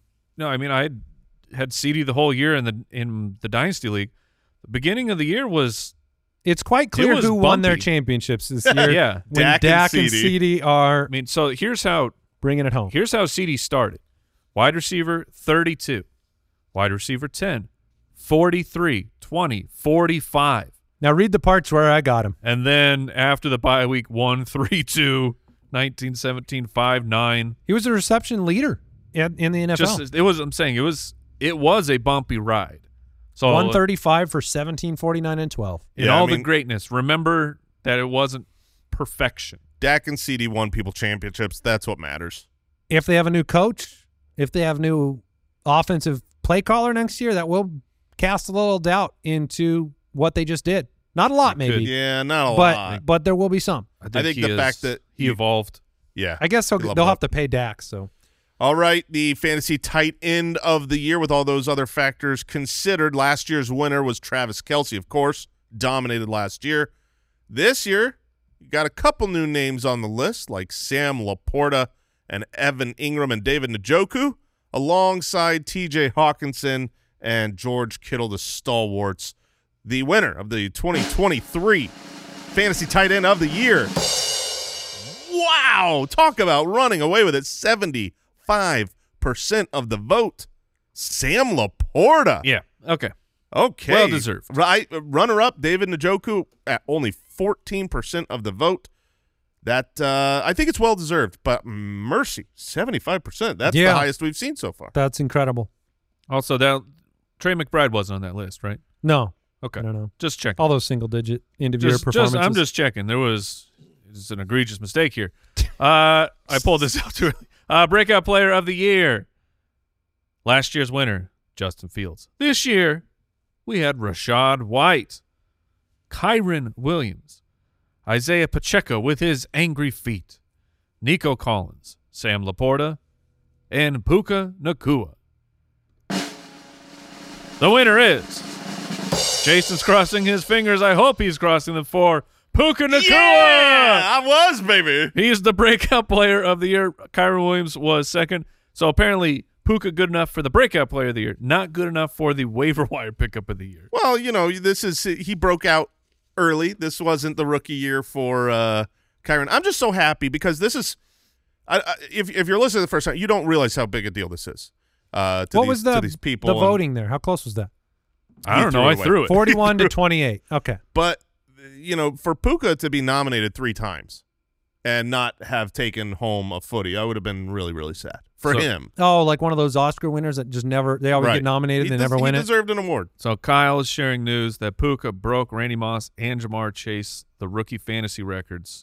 CeeDee the whole year in the Dynasty League. The beginning of the year was It's quite clear was who won their bumpy. championships this year. Yeah. When Dak Dak, and and CeeDee. CeeDee are I mean, so here's how bringing it home. CeeDee started. Wide receiver 32, wide receiver 10, 43, 20, 45. Now read the parts where I got him. And then after the bye week 1, 3, 2, 19, 17, 5, 9. He was a reception leader in the NFL. I'm saying it was a bumpy ride. So 135 for 17, 49, and 12. in all the greatness, remember that it wasn't perfection. Dak and CeeDee won people championships. That's what matters. If they have a new coach, if they have new offensive play caller next year, that will cast a little doubt into what they just did. Not a lot, maybe. Yeah, not a lot. But there will be some. I think the fact that he evolved. Yeah. I guess they'll leveled up. have to pay Dak. So All right, the fantasy tight end of the year with all those other factors considered. Last year's winner was Travis Kelce, of course, dominated last year. This year, you got a couple new names on the list, like Sam Laporta and Evan Ingram and David Njoku, alongside T.J. Hawkinson and George Kittle, the stalwarts. The winner of the 2023 fantasy tight end of the year. Wow, talk about running away with it. 75% of the vote. Sam Laporta. Yeah. Okay. Okay. Well deserved. Right. Runner-up, David Njoku, at only 14% of the vote. That I think it's well deserved, but mercy, 75%. That's the highest we've seen so far. that's incredible. Also, Trey McBride wasn't on that list, right? No. Okay. I don't know. Just checking. All those single-digit end-of-year performances. I'm just checking. It's an egregious mistake here. I pulled this out too early. Breakout player of the year. Last year's winner, Justin Fields. This year, we had Rashad White, Kyron Williams, Isaiah Pacheco with his angry feet, Nico Collins, Sam Laporta, and Puka Nacua. The winner is Jason's crossing his fingers. I hope he's crossing them for Puka Nacua. Yeah, I was, baby. He's the breakout player of the year. Kyron Williams was second. So apparently Puka good enough for the breakout player of the year, not good enough for the waiver wire pickup of the year. Well, he broke out early. This wasn't the rookie year for Kyron. I'm just so happy because this is if you're listening the first time, you don't realize how big a deal this is. To these people. The voting there? How close was that? I don't know. I threw it. 41 to 28. Okay. But, for Puka to be nominated 3 times and not have taken home a footy, I would have been really, really sad for him. Oh, like one of those Oscar winners that just never – they always Right. get nominated, they never win He it. deserved an award. So Kyle is sharing news that Puka broke Randy Moss and Jamar Chase, the rookie fantasy records.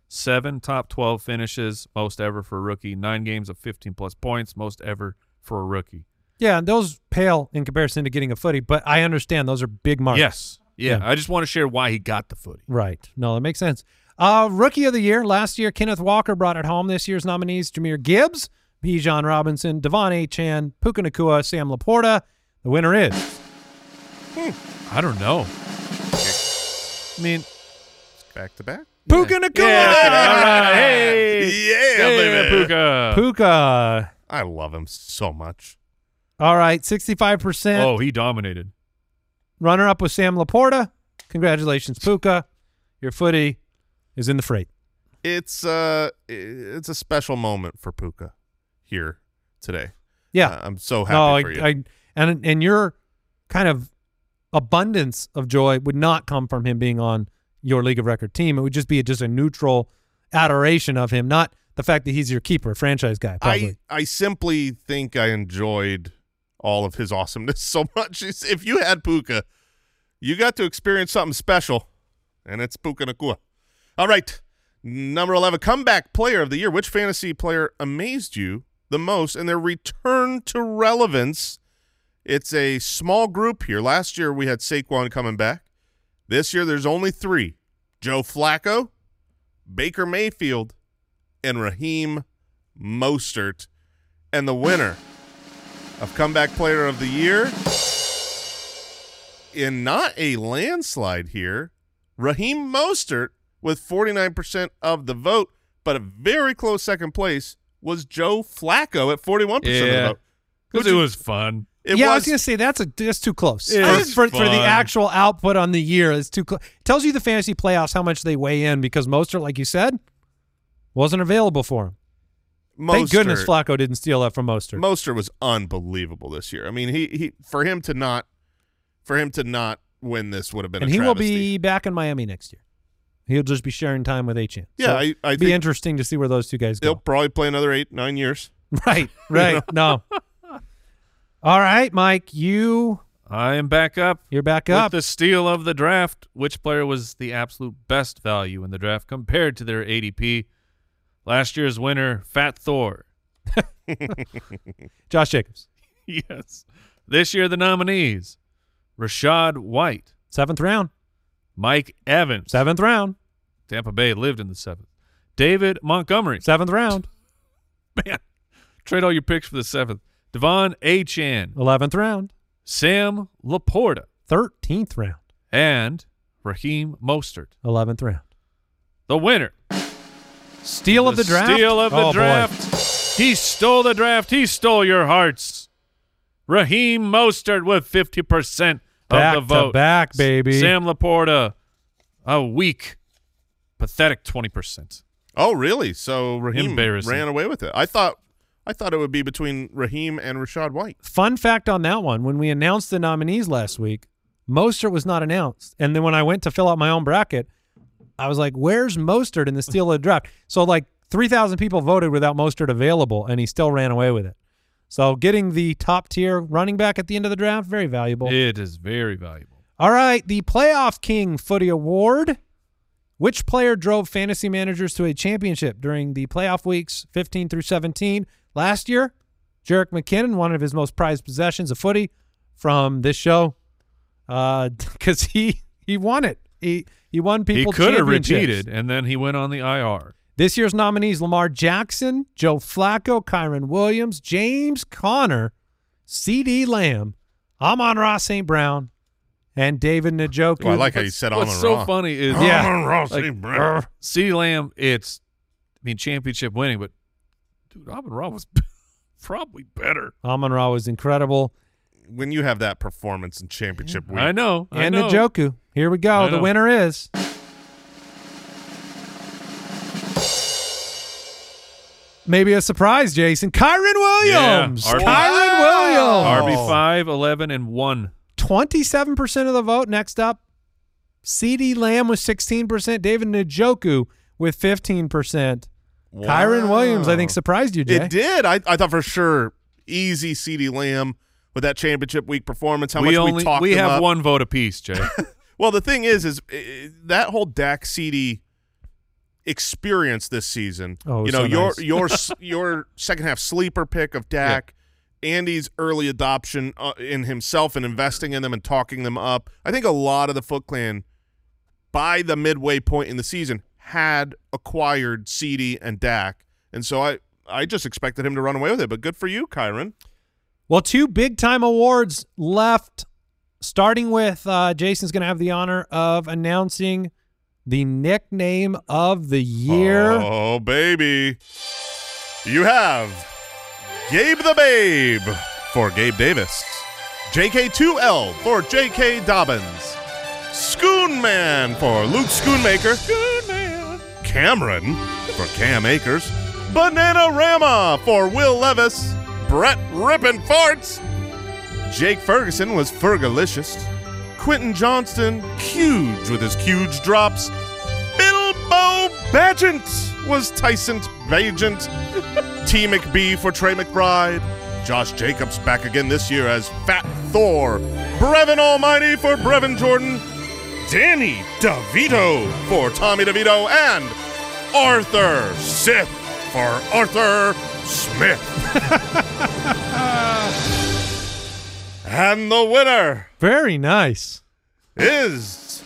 7 top 12 finishes, most ever for a rookie. 9 games of 15-plus points, most ever for a rookie. Yeah, and those pale in comparison to getting a footy, but I understand those are big marks. Yes. Yeah. I just want to share why he got the footy. Right. No, that makes sense. Rookie of the year. Last year, Kenneth Walker brought it home. This year's nominees, Jahmyr Gibbs, Bijan Robinson, Devon Achane, Puka Nacua, Sam Laporta. The winner is... I don't know. I mean, Back to back. Puka Nacua! all right. Hey. Yeah, Hey, baby. Puka. Puka. I love him so much. All right, 65%. Oh, he dominated. Runner-up was Sam Laporta. Congratulations, Puka. Your footy is in the freight. It's a special moment for Puka here today. Yeah. I'm so happy for you. And your kind of abundance of joy would not come from him being on your League of Record team. It would just be just a neutral adoration of him, not the fact that he's your keeper, franchise guy, probably. I simply think I enjoyed all of his awesomeness so much. If you had Puka, you got to experience something special, and it's Puka Nacua. All right, number 11, comeback player of the year. Which fantasy player amazed you the most in their return to relevance? It's a small group here. Last year we had Saquon coming back. This year there's only 3. Joe Flacco, Baker Mayfield, and Raheem Mostert. And the winner of comeback player of the year, in not a landslide here, Raheem Mostert with 49% of the vote, but a very close second place was Joe Flacco at 41% of the vote. Because it was fun. I was going to say that's too close. It was for the fun. actual output on the year, it's too close. Tells you the fantasy playoffs how much they weigh in because Mostert, like you said, wasn't available for him. Thank goodness Flacco didn't steal that from Mostert. Mostert was unbelievable this year. I mean, he for him to not win this would have been and a he will travesty. be back in Miami next year. He'll just be sharing time with Achane. Yeah, So I it'd be think interesting to see where those two guys they'll go. probably play another 8-9 years. Right. No. All right, Mike, I am back up. you're back With up. the steal of the draft, which player was the absolute best value in the draft compared to their ADP? Last year's winner, Fat Thor. Josh Jacobs, Yes. This year, the nominees, Rashad White, 7th round. Mike Evans. 7th round. Tampa Bay lived in the 7th. David Montgomery. 7th round. Man, trade all your picks for the 7th. Devon Achane. 11th round. Sam Laporta. 13th round. And Raheem Mostert. 11th round. The winner. Steal of the draft. Steal of the Oh, boy. draft. He stole the draft. He stole your hearts. Raheem Mostert with 50% Back of the vote. to back, baby. Sam Laporta, a weak, pathetic 20%. Oh, really? So Raheem Embarrassing. ran away with it. I thought it would be between Raheem and Rashad White. Fun fact on that one, when we announced the nominees last week, Mostert was not announced. And then when I went to fill out my own bracket, I was like, where's Mostert in the steal of the draft? So like 3,000 people voted without Mostert available, and he still ran away with it. So getting the top tier running back at the end of the draft, very valuable. It is very valuable. All right, the Playoff King Footy Award. Which player drove fantasy managers to a championship during the playoff weeks 15 through 17? Last year, Jerick McKinnon, one of his most prized possessions of footy from this show, because he won it. He won people He could have championships. repeated, and then he went on the IR. This year's nominees, Lamar Jackson, Joe Flacco, Kyron Williams, James Conner, CeeDee Lamb, Amon-Ra St. Brown, and David Njoku. Oh, I like how you said What's Amon so Ra. funny is Amon-Ra like, St. Brown. CeeDee Lamb, it's, championship winning, but dude, Amon-Ra was probably better. Amon-Ra was incredible. When you have that performance in championship week, I know. And Njoku. Here we go. I The know. winner is... Maybe a surprise, Jason. Kyron Williams. Yeah, Kyron Williams. RB5, 11, and 1. 27% of the vote. Next up, CeeDee Lamb with 16%. David Njoku with 15%. Wow. Kyron Williams, I think, surprised you, Jay. It did. I thought for sure easy CeeDee Lamb with that championship week performance. How much we talked we him have up. one vote apiece, Jay. Well, the thing is that whole Dak CeeDee experience this season. Oh, you know, so nice. your second half sleeper pick of Dak, Andy's early adoption in himself and investing in them and talking them up. I think a lot of the Foot Clan, by the midway point in the season, had acquired CD and Dak, and so I just expected him to run away with it. But good for you, Kyron. Well, 2 big-time awards left, starting with Jason's going to have the honor of announcing the nickname of the year. Oh, baby. You have Gabe the Babe for Gabe Davis, JK2L for JK Dobbins, Schoonman for Luke Schoonmaker, Schoonman, Cameron for Cam Akers, Bananarama for Will Levis, Brett Rippin' Farts, Jake Ferguson was Fergalicious, Quentin Johnston, huge with his huge drops, Bilbo Badgent was Tyson Bagent, T. McBee for Trey McBride, Josh Jacobs back again this year as Fat Thor, Brevin Almighty for Brevin Jordan, Danny DeVito for Tommy DeVito, and Arthur Sith for Arthur Smith. And the winner Very nice. is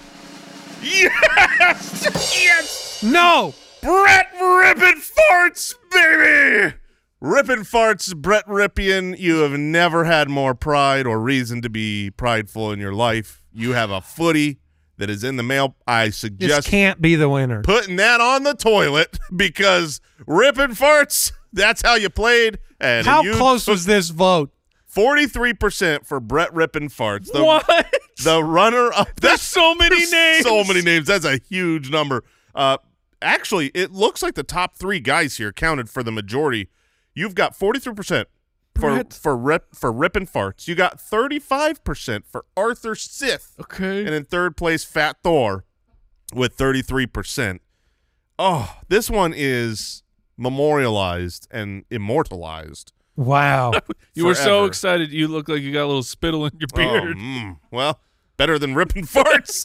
yes, No! Brett Rippin' Farts, baby. Rippin' Farts, Brett Ripien. You have never had more pride or reason to be prideful in your life. You have a footy that is in the mail. I This suggest can't be the winner. putting that on the toilet because Rippin' Farts, that's how you played. And How you close took was this vote? 43% for Brett Rippin' Farts. What? The runner-up. There's so many names. So many names. That's a huge number. Actually, it looks like the top 3 guys here counted for the majority. You've got 43% for Rippin' Farts. You got 35% for Arthur Sith. Okay. And in third place, Fat Thor with 33%. Oh, this one is memorialized and immortalized. Wow. You were so forever. excited. You look like you got a little spittle in your beard. Well, better than Rippin' Farts.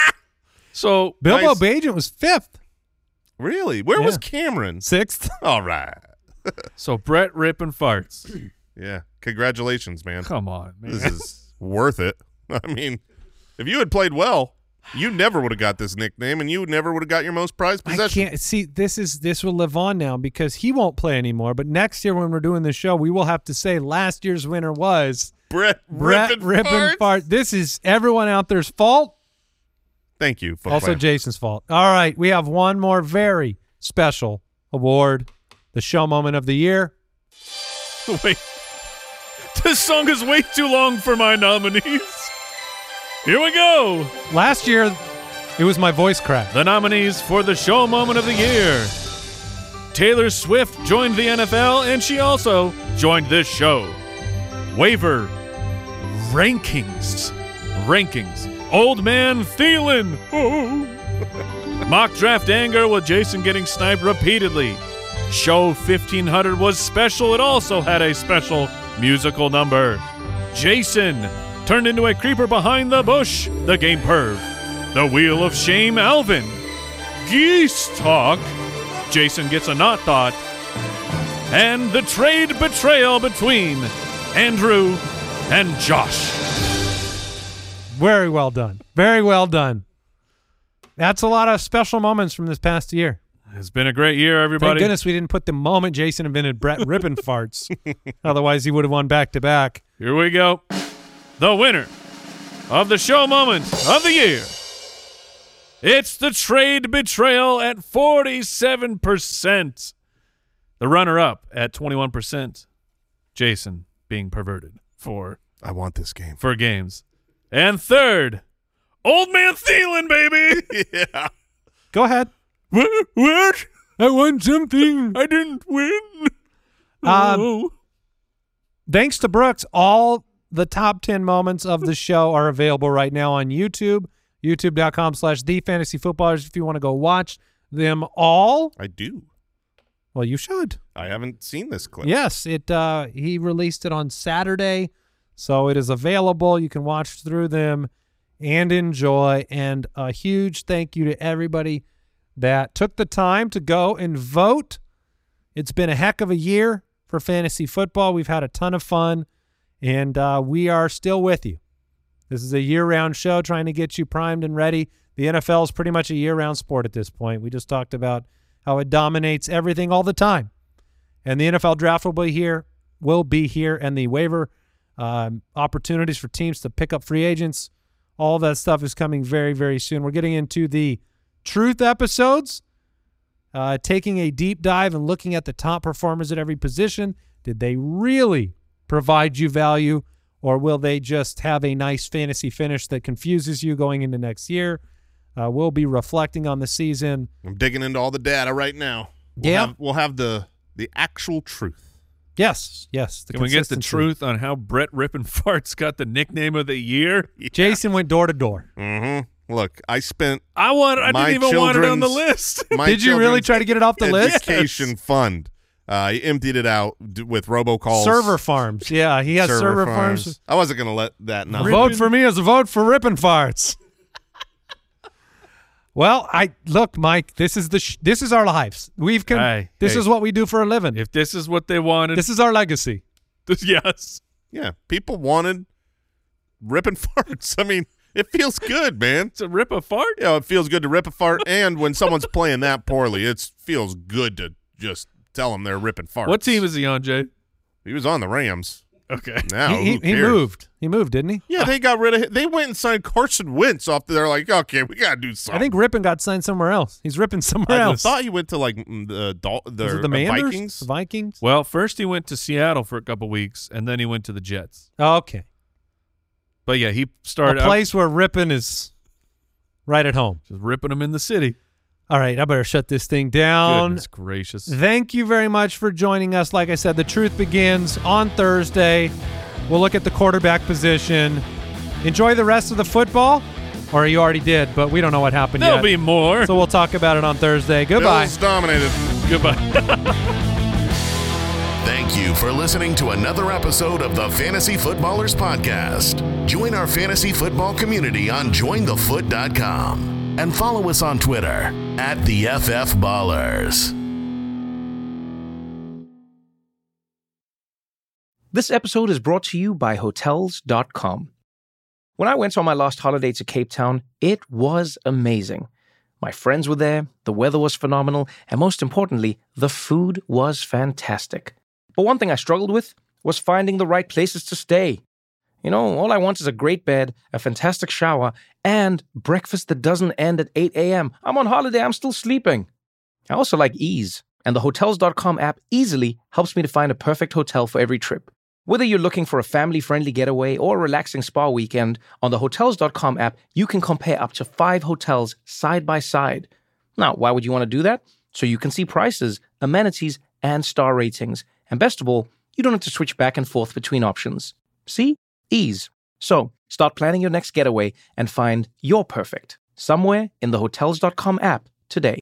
So Bilbo Nice. Bagent was 5th. Really? Where Yeah. was Cameron? 6th. All right. So Brett Rippin' Farts. Yeah. Congratulations, man. Come on, man. This is worth it. I mean, if you had played well, you never would have got this nickname, and you never would have got your most prized I possession. can't see this will live on now because he won't play anymore. But next year when we're doing the show, we will have to say last year's winner was Brett Rippin' Fart. This is everyone out there's fault. Thank you. Foot Also Clan. Jason's fault. All right, we have one more very special award, the show moment of the year. Wait. This song is way too long for my nominees. Here we go. Last year, it was my voice crack. The nominees for the show moment of the year. Taylor Swift joined the NFL, and she also joined this show. Waiver rankings. Old Man Thielen. Oh. Mock draft anger with Jason getting sniped repeatedly. Show 1500 was special. It also had a special musical number. Jason turned into a creeper behind the bush. The Game Perv. The Wheel of Shame, Alvin. Geese Talk. Jason gets a not thought. And the trade betrayal between Andrew and Josh. Very well done. Very well done. That's a lot of special moments from this past year. It's been a great year, everybody. Thank goodness we didn't put the moment Jason invented Brett Rippin' Farts. Otherwise, he would have won back-to-back. Here we go. The winner of the show moment of the year. It's the trade betrayal at 47%. The runner-up at 21%. Jason being perverted I want this game. for games. And third, Old Man Thielen, baby. Yeah. Go ahead. What? I won something. I didn't win. Um, Thanks to Brooks, all the top 10 moments of the show are available right now on YouTube, youtube.com/thefantasyfootballers if you want to go watch them all. I do. Well, you should. I haven't seen this clip. Yes, he released it on Saturday, so it is available. You can watch through them and enjoy. And a huge thank you to everybody that took the time to go and vote. It's been a heck of a year for fantasy football. We've had a ton of fun, and we are still with you. This is a year-round show trying to get you primed and ready. The NFL is pretty much a year-round sport at this point. We just talked about how it dominates everything all the time. And the NFL draft will be here, and the waiver opportunities for teams to pick up free agents, all that stuff is coming very, very soon. We're getting into the Truth episodes, taking a deep dive and looking at the top performers at every position. Did they really provide you value, or will they just have a nice fantasy finish that confuses you going into next year? We'll be reflecting on the season. I'm digging into all the data right now. We'll have the actual truth. Yes. Can we get the truth on how Brett Rippin' Farts got the nickname of the year? Yeah. Jason went door to door. Mm-hmm. Look, I didn't even want it on the list. Did you really try to get it off the list? Education fund. He emptied it out with robocalls. Server farms. Yeah, he has server farms. I wasn't going to let that know. A vote for me is a vote for Rippin' Farts. Well, look, Mike. This is our lives. This is what we do for a living. If this is what they wanted, this is our legacy. Yes. Yeah, people wanted Rippin' Farts. I mean, it feels good, man. To rip a fart? Yeah, it feels good to rip a fart, and when someone's playing that poorly, it feels good to just tell them they're ripping farts. What team is he on, Jay? He was on the Rams. Okay. Now he moved. He moved, didn't he? Yeah, they got rid of him. They went and signed Carson Wentz off. They're like, okay, we got to do something. I think Rippin got signed somewhere else. He's ripping somewhere else. I thought he went to like the Vikings. The Vikings? Well, first he went to Seattle for a couple weeks, and then he went to the Jets. Oh, okay. But yeah, he started a place where Rippin is right at home. Just ripping them in the city. All right, I better shut this thing down. Goodness gracious. Thank you very much for joining us. Like I said, the truth begins on Thursday. We'll look at the quarterback position. Enjoy the rest of the football, or you already did, but we don't know what happened There'll yet. be more. So we'll talk about it on Thursday. Goodbye. Bills dominated. Goodbye. Thank you for listening to another episode of the Fantasy Footballers Podcast. Join our fantasy football community on jointhefoot.com and follow us on Twitter @TheFFBallers. This episode is brought to you by Hotels.com. When I went on my last holiday to Cape Town, it was amazing. My friends were there, the weather was phenomenal, and most importantly, the food was fantastic. But one thing I struggled with was finding the right places to stay. You know, all I want is a great bed, a fantastic shower, and breakfast that doesn't end at 8 a.m. I'm on holiday, I'm still sleeping. I also like ease, and the Hotels.com app easily helps me to find a perfect hotel for every trip. Whether you're looking for a family-friendly getaway or a relaxing spa weekend, on the Hotels.com app, you can compare up to 5 hotels side by side. Now, why would you want to do that? So you can see prices, amenities, and star ratings. And best of all, you don't have to switch back and forth between options. See? Ease. So, start planning your next getaway and find your perfect somewhere in the Hotels.com app today.